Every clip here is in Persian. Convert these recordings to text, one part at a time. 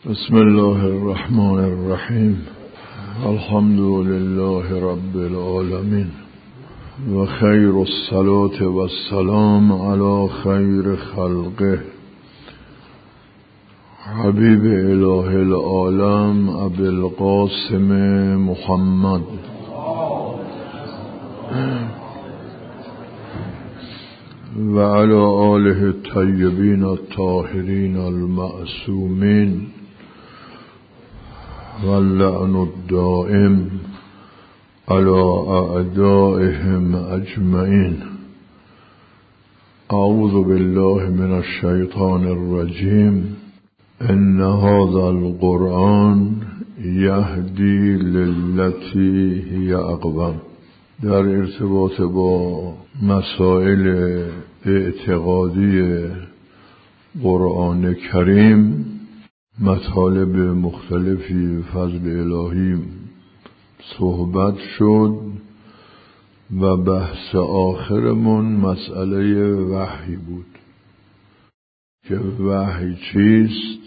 بسم الله الرحمن الرحیم. الحمد لله رب العالمین و خیر الصلاة و السلام علی خیر خلقه حبیب اله العالم ابی القاسم محمد و علی آله الطیبین الطاهرین المعصومین واللعن الدائم على اعدائهم اجمعین. اعوذ بالله من الشیطان الرجیم. ان هذا القرآن یهدی للتی هی اقوم. در ارتباط با مسائل اعتقادی قرآن کریم مطالب مختلفی فضل الهی صحبت شد و بحث آخرمون مسئله وحی بود که وحی چیست.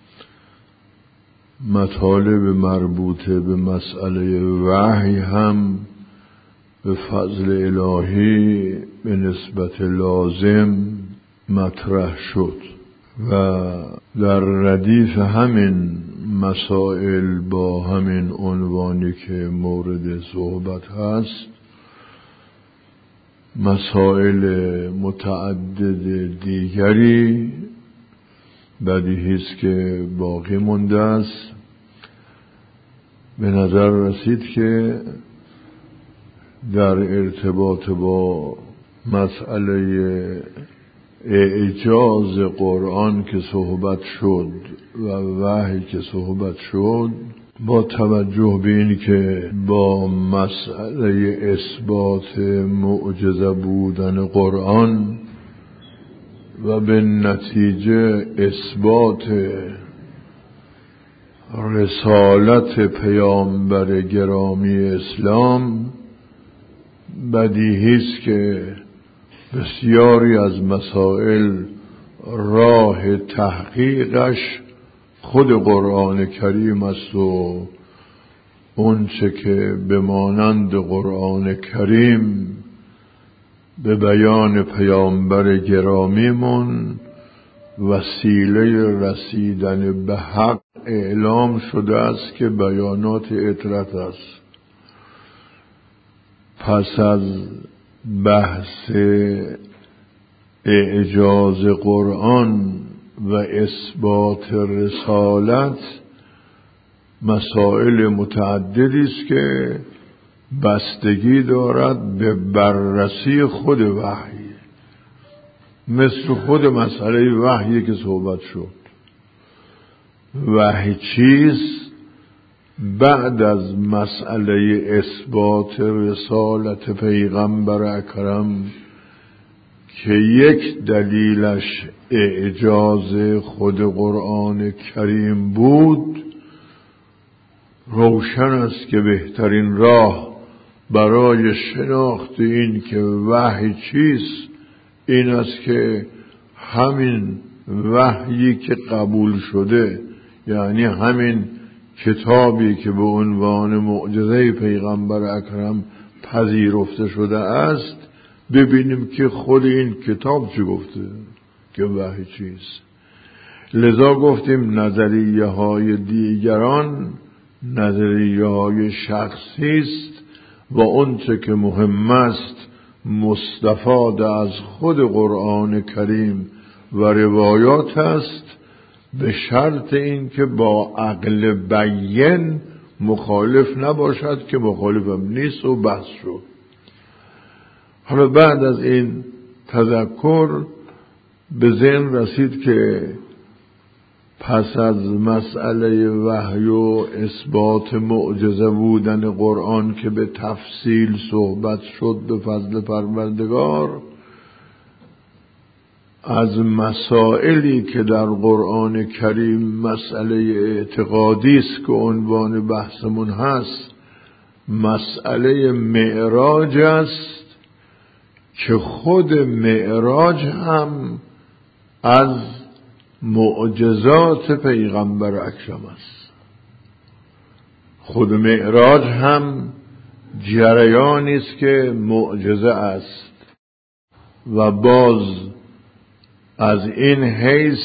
مطالب مربوطه به مسئله وحی هم به فضل الهی به نسبت لازم مطرح شد و در ردیف همین مسائل با همین عنوانی که مورد صحبت هست مسائل متعدد دیگری بدیهی است که باقی مونده است. به نظر رسید که در ارتباط با مسئله اعجاز قرآن که صحبت شد و وحی که صحبت شد، با توجه به این که با مسئله اثبات معجزه بودن قرآن و به نتیجه اثبات رسالت پیامبر گرامی اسلام، بدیهی است که بسیاری از مسائل راه تحقیقش خود قرآن کریم است و اون چه که به مانند قرآن کریم به بیان پیامبر گرامیمون وسیله رسیدن به حق اعلام شده است که بیانات اطرت است. پس از بحث اعجاز قرآن و اثبات رسالت مسائل متعددی است که بستگی دارد به بررسی خود وحی، مثل خود مسئله وحی که صحبت شد. وحی چیست؟ بعد از مسئله اثبات رسالت پیغمبر اکرم که یک دلیلش اعجاز خود قرآن کریم بود، روشن است که بهترین راه برای شناخت این که وحی چیست این است که همین وحیی که قبول شده، یعنی همین کتابی که به عنوان معجزه پیغمبر اکرم پذیرفته شده است، ببینیم که خود این کتاب چی گفته که وحی چیست. لذا گفتیم نظریه های دیگران نظریه های شخصی است و اون چه که مهم است مستفاده از خود قرآن کریم و روایات است، به شرط این که با عقل بین مخالف نباشد که مخالف هم نیست و بحث شد. حالا بعد از این تذکر به ذهن رسید که پس از مسئله وحی و اثبات معجزه بودن قرآن که به تفصیل صحبت شد به فضل پروردگار، از مسائلی که در قرآن کریم مسئله اعتقادی است که عنوان بحثمون هست، مسئله معراج است که خود معراج هم از معجزات پیغمبر اکرم است. خود معراج هم جریانی است که معجزه است و باز از این حیث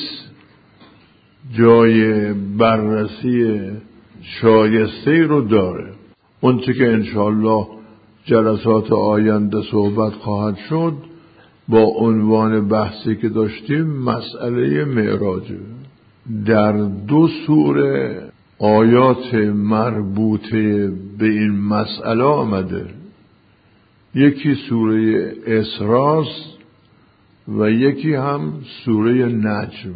جای بررسی شایسته رو داره. اون چه که انشاءالله جلسات آینده صحبت خواهد شد با عنوان بحثی که داشتیم مسئله معراجه. در 2 سوره آیات مربوطه به این مسئله آمده. یکی سوره اسراء و یکی هم سوره نجم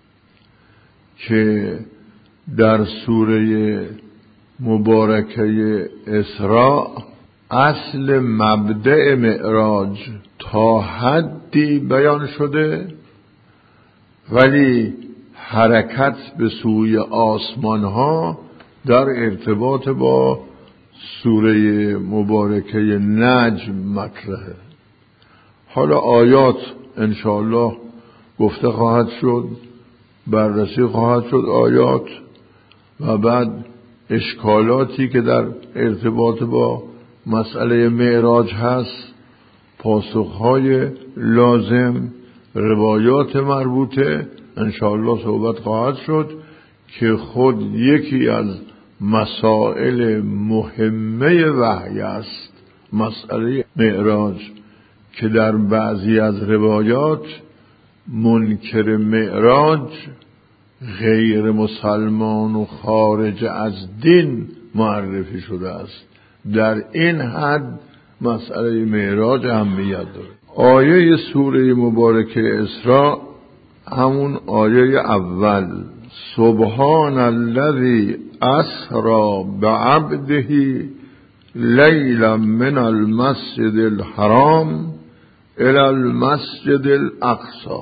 که در سوره مبارکه اسراء اصل مبدأ معراج تا حدی بیان شده، ولی حرکت به سوی آسمان ها در ارتباط با سوره مبارکه نجم مطرحه. حالا آیات انشاءالله گفته خواهد شد، بررسی خواهد شد آیات و بعد اشکالاتی که در ارتباط با مسئله معراج هست، پاسخهای لازم، روایات مربوطه انشاءالله صحبت خواهد شد که خود یکی از مسائل مهمه وحی است. مسئله معراج که در بعضی از روایات منکر معراج غیر مسلمان و خارج از دین معرفی شده است. در این حد مسئله معراج اهمیت داره. آیه سوره مبارکه اسراء همون آیه اول، سبحان الذی اسری بعبده لیلا من المسجد الحرام الى المسجد الاقصی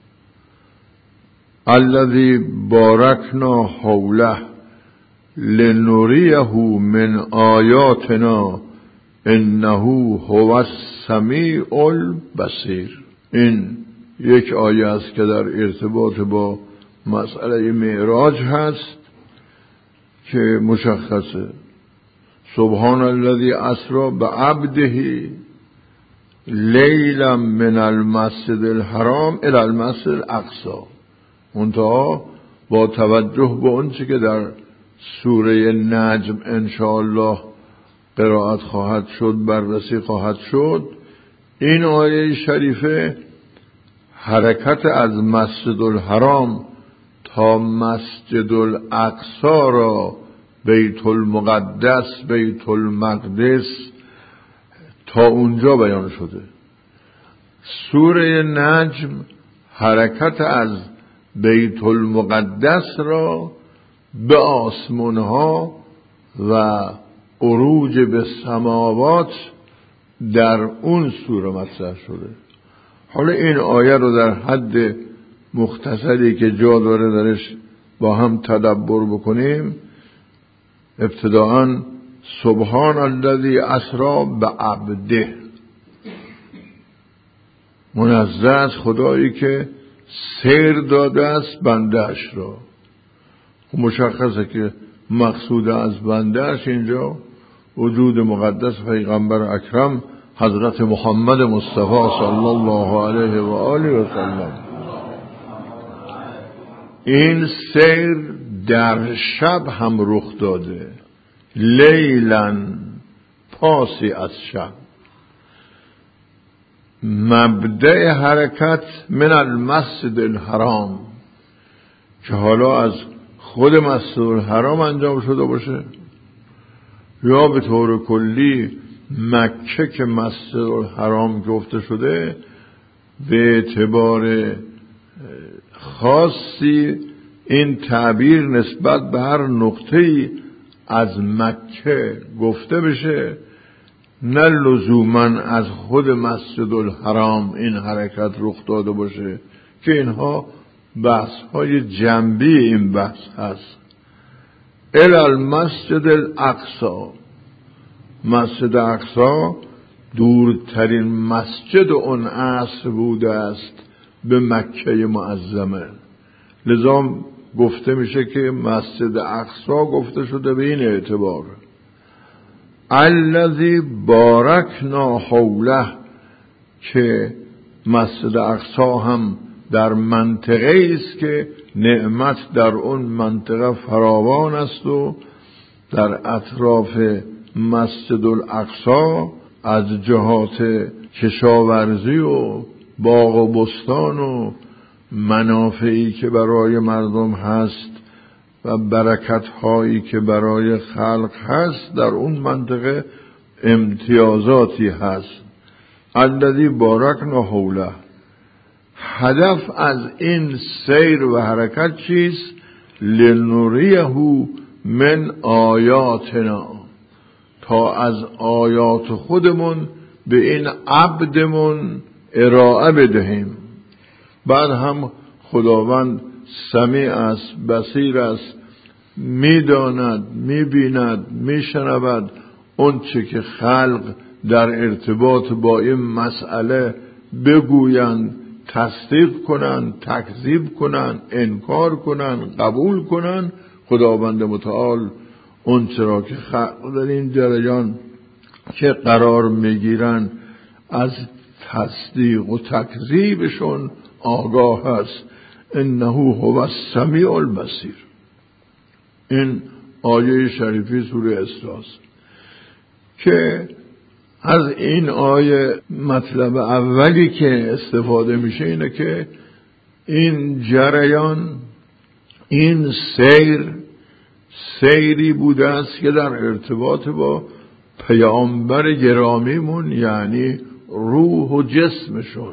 الذی بارکنا حوله لنریه من آیاتنا انه هو السمیع البصیر. این یک آیه است که در ارتباط با مسئله معراج هست که مشخصه. سبحان الذی اسری بعبده لیلا من المسجد الحرام الی المسجد الاقصی. منتها با توجه به اون چی که در سوره نجم انشاءالله قرائت خواهد شد، بررسی خواهد شد، این آیه شریفه حرکت از مسجد الحرام تا مسجد الاقصی را، بیت المقدس، بیت المقدس، تا اونجا بیان شده. سوره نجم حرکت از بیت المقدس را به آسمانها و عروج به سماوات در اون سوره مطرح شده. حالا این آیه رو در حد مختصری که جا داره درش با هم تدبر بکنیم. ابتداءً سبحان الذی اسری بعبده، منزه از خدایی که سیر داده است بنده‌اش را. مشخصه که مقصود از بنده‌اش اینجا وجود مقدس پیغمبر اکرم حضرت محمد مصطفی صلی الله علیه و آله و سلم. این سیر در شب هم رخ داده، لیلن، پاسی از شب. مبدأ حرکت من المسجد الحرام، که حالا از خود مسجد الحرام انجام شده باشه یا به طور کلی مکه که مسجد الحرام گفته شده، به اعتبار خاصی این تعبیر نسبت به هر نقطه‌ای از مکه گفته بشه، نه لزوماً از خود مسجد الحرام این حرکت رخ داده باشه، که اینها بحث‌های جنبی این بحث هست. الی المسجد الاقصی، مسجد اقصی دورترین مسجد اون عصر بوده است به مکه معظمه، لذا گفته میشه که مسجد اقصا گفته شده به این اعتبار الذی بارکنا حوله، که مسجد اقصا هم در منطقه است که نعمت در اون منطقه فراوان است و در اطراف مسجد الاقصا از جهات کشاورزی و باغ و بستان و منافعی که برای مردم هست و برکت‌هایی که برای خلق هست، در اون منطقه امتیازاتی هست. الذی بارکنا حوله. هدف از این سیر و حرکت چیست؟ لنریه من آیاتنا، تا از آیات خودمون به این عبدمون ارائه بدهیم. بعد هم خداوند سمیع است، بصیر است، میداند، میبیند، میشنود اون چه که خلق در ارتباط با این مسئله بگویند، تصدیق کنند، تکذیب کنند، انکار کنند، قبول کنند. خداوند متعال اون چرا که خلق در این جریان که قرار میگیرن از تصدیق و تکذیبشون آگاه است. انه هو السمیع البصیر. این آیه شریفی سوره اسراء که از این آیه مطلب اولی که استفاده میشه اینه که این جریان، این سیری بوده است که در ارتباط با پیامبر گرامیمون، یعنی روح و جسمشون،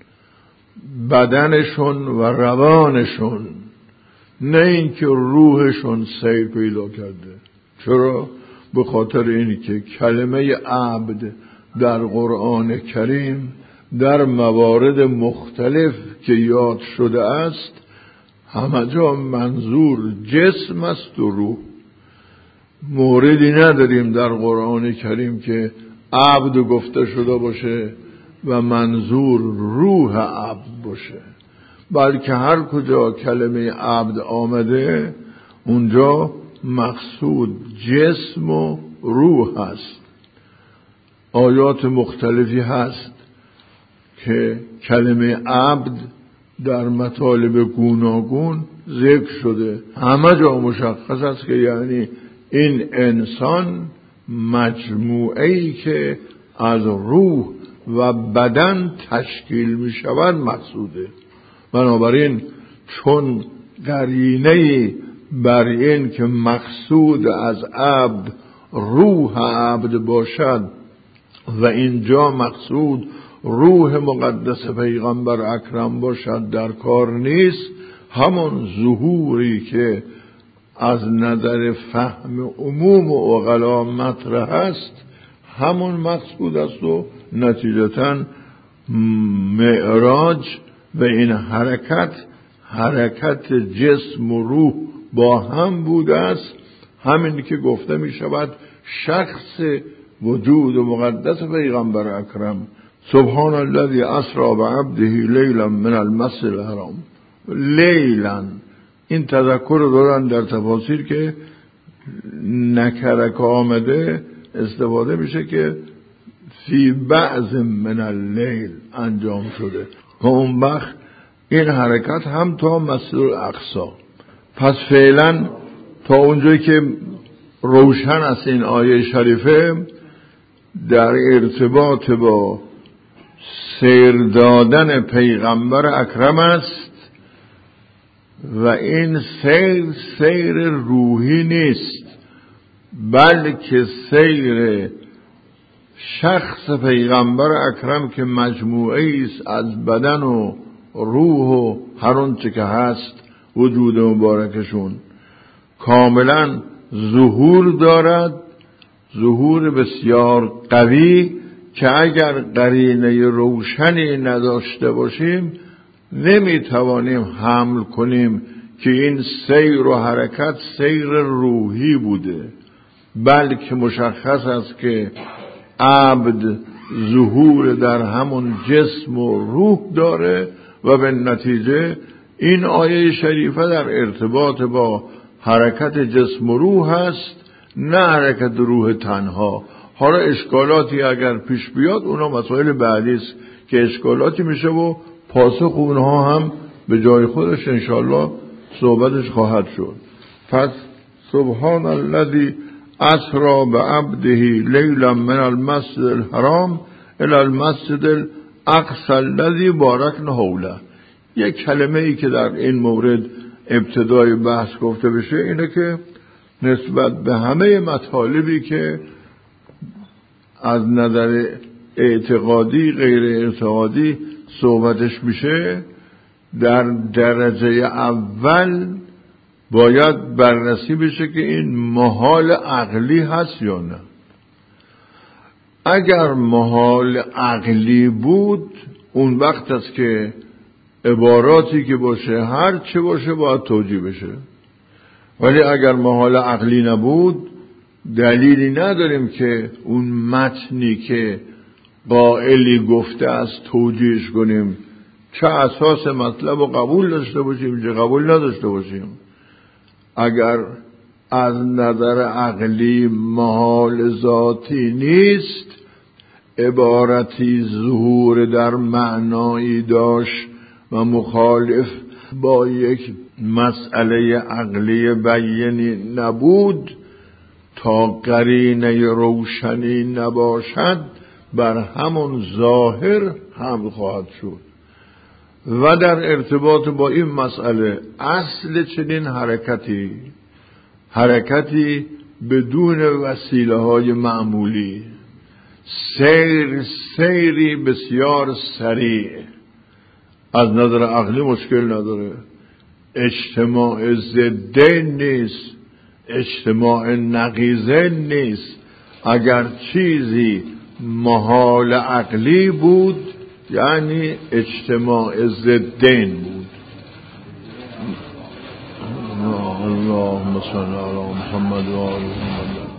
بدنشون و روانشون، نه اینکه روحشون سیر پیدا کرده. چرا؟ به خاطر اینی که کلمه عبد در قرآن کریم در موارد مختلف که یاد شده است همه جا منظور جسم است و روح. موردی نداریم در قرآن کریم که عبد گفته شده باشه و منظور روح عبد باشه، بلکه هر کجا کلمه عبد آمده اونجا مقصود جسم و روح هست. آیات مختلفی هست که کلمه عبد در مطالب گوناگون ذکر شده. همه جا مشخص است که یعنی این انسان مجموعه‌ای که از روح و بدن تشکیل می شود مقصوده. بنابراین چون قرینه بر این که مقصود از عبد روح عبد باشد و اینجا مقصود روح مقدس پیغمبر اکرم باشد در کار نیست، همون ظهوری که از نظر فهم عموم و عقلا مطرح است همون مقصود است و نتیجتاً معراج و این حرکت جسم و روح با هم بوده است. همین که گفته می شود شخص وجود مقدس پیغمبر اکرم سبحان الذی اسری بعبده لیلا من المسجد الحرام. لیلا این تذکر دارن در تفاسیر که نکره آمده استفاده میشه که فی بعض من اللیل انجام شده و اون وقت این حرکت هم تا مسجد الاقصا. پس فعلا تا اونجایی که روشن است این آیه شریفه در ارتباط با سیر دادن پیغمبر اکرم است و این سیر روحی نیست بلکه سیر شخص پیغمبر اکرم که مجموعه است از بدن و روح و هر آنچه که هست وجود مبارکشون کاملا ظهور دارد، ظهور بسیار قوی که اگر قرینه روشنی نداشته باشیم نمیتوانیم حمل کنیم که این سیر و حرکت سیر روحی بوده، بلکه مشخص است که عبد ظهور در همون جسم و روح داره و به نتیجه این آیه شریفه در ارتباط با حرکت جسم و روح هست، نه حرکت روح تنها. حالا اشکالاتی اگر پیش بیاد اونا مسائل بعدی است که اشکالاتی میشه و پاسخ اونها هم به جای خودش انشاءالله صحبتش خواهد شد. پس سبحان الذی اسری بعبده لیلا من المسجد الحرام الی المسجد الاقصی الذی بارکنا حوله. یک کلمه ای که در این مورد ابتدای بحث گفته بشه اینه که نسبت به همه مطالبی که از نظر اعتقادی غیر اعتقادی صحبتش میشه، در درجه اول باید بررسی بشه که این محال عقلی هست یا نه. اگر محال عقلی بود اون وقت است که عباراتی که باشه هر چه باشه باید توجیه بشه، ولی اگر محال عقلی نبود دلیلی نداریم که اون متنی که قائلی گفته است توجیهش کنیم، چه اساس مطلب رو قبول داشته باشیم چه قبول نداشته باشیم. اگر از نظر عقلی محال ذاتی نیست، عبارتی ظهور در معنایی داشت و مخالف با یک مسئله عقلی بیانی نبود، تا قرینه روشنی نباشد بر همون ظاهر حمل خواهد شد. و در ارتباط با این مسئله اصل چنین حرکتی بدون وسیله های معمولی، سیری بسیار سریع، از نظر عقلی مشکل نداره، اجتماع ضدین نیست، اجتماع نقیضین نیست. اگر چیزی محال عقلی بود یعنی اجتماع ضدین بود. اللهم صل علی محمد و آل محمد.